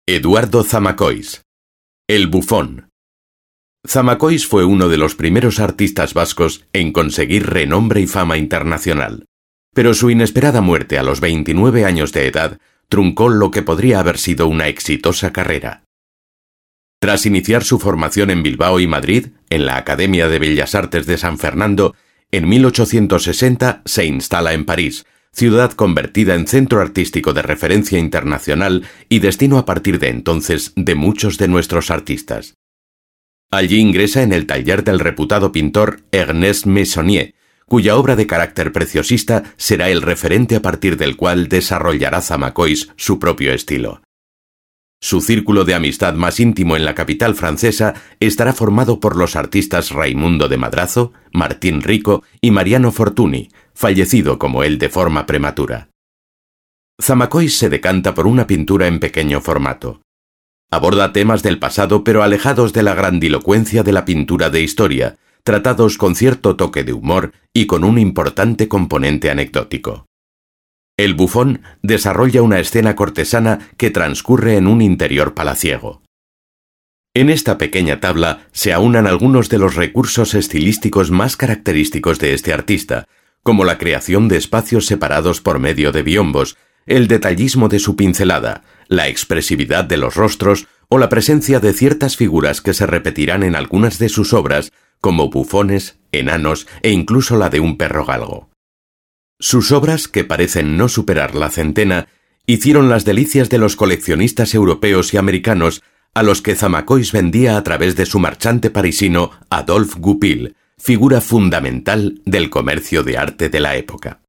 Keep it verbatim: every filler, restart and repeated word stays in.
Eduardo Zamacois. El bufón. Zamacois fue uno de los primeros artistas vascos en conseguir renombre y fama internacional, pero su inesperada muerte a los veintinueve años de edad truncó lo que podría haber sido una exitosa carrera. Tras iniciar su formación en Bilbao y Madrid, en la Academia de Bellas Artes de San Fernando, en mil ochocientos sesenta se instala en París, ciudad convertida en centro artístico de referencia internacional y destino a partir de entonces de muchos de nuestros artistas. Allí ingresa en el taller del reputado pintor Ernest Meissonier, cuya obra de carácter preciosista será el referente a partir del cual desarrollará Zamacois su propio estilo. Su círculo de amistad más íntimo en la capital francesa estará formado por los artistas Raimundo de Madrazo, Martín Rico y Mariano Fortuny, fallecido como él de forma prematura. Zamacois se decanta por una pintura en pequeño formato. Aborda temas del pasado pero alejados de la grandilocuencia de la pintura de historia, tratados con cierto toque de humor y con un importante componente anecdótico. El bufón desarrolla una escena cortesana que transcurre en un interior palaciego. En esta pequeña tabla se aunan algunos de los recursos estilísticos más característicos de este artista, como la creación de espacios separados por medio de biombos, el detallismo de su pincelada, la expresividad de los rostros o la presencia de ciertas figuras que se repetirán en algunas de sus obras, como bufones, enanos e incluso la de un perro galgo. Sus obras, que parecen no superar la centena, hicieron las delicias de los coleccionistas europeos y americanos, a los que Zamacois vendía a través de su marchante parisino Adolphe Goupil, figura fundamental del comercio de arte de la época.